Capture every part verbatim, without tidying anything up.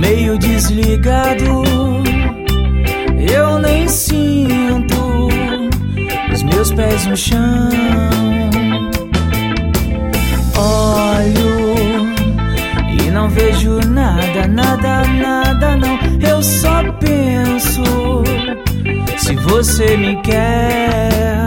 meio desligado. Eu nem sinto os meus pés no chão. Olho e não vejo nada, nada, nada não. Eu só penso se você me quer.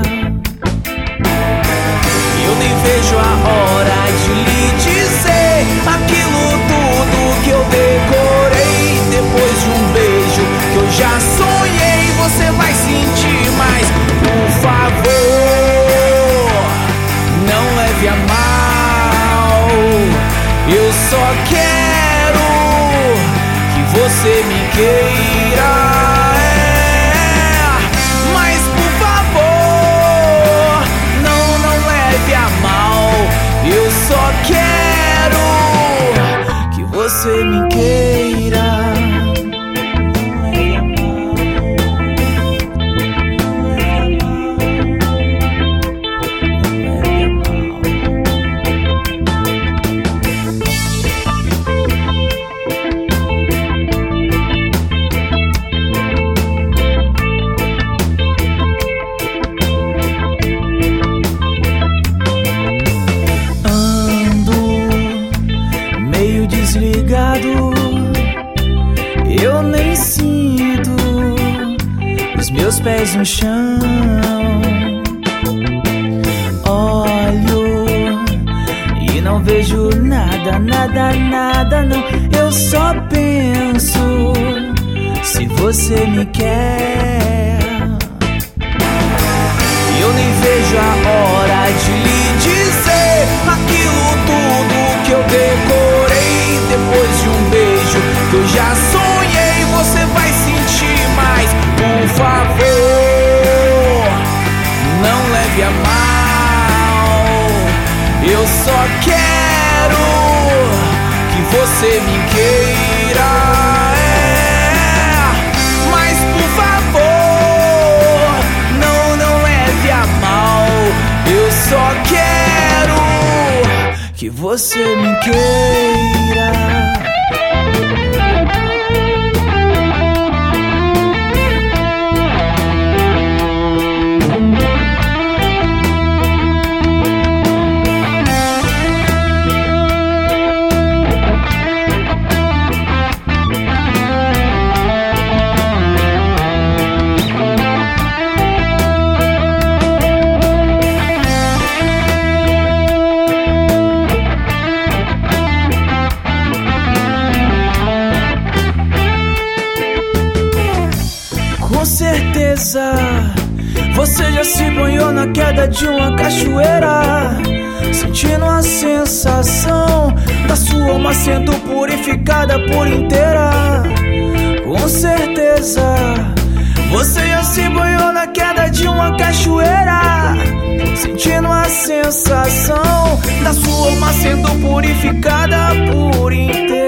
Eu nem vejo a hora de lhe dizer aquilo tudo que eu decorei. Depois de um beijo que eu já sonhei, você vai sentir mais. Por favor, não leve a mal. Eu só quero que você me queira. Mas por favor, não, não leve a mal. Eu só quero que você me queira. Desligado, eu nem sinto os meus pés no chão. Olho e não vejo nada, nada, nada não. Eu só penso se você me quer. Eu nem vejo a hora de lhe dizer aquilo tudo que eu decorei. Depois de um beijo que eu já sonhei, você vai sentir mais. Por favor, não leve a mal. Eu só quero que você me queira. É. Mas por favor, não, não leve a mal. Eu só quero que você me queira. Com certeza você já se banhou na queda de uma cachoeira, sentindo a sensação da sua alma sendo purificada por inteira. Com certeza você já se banhou na queda de uma cachoeira, sentindo a sensação da sua alma sendo purificada por inteira.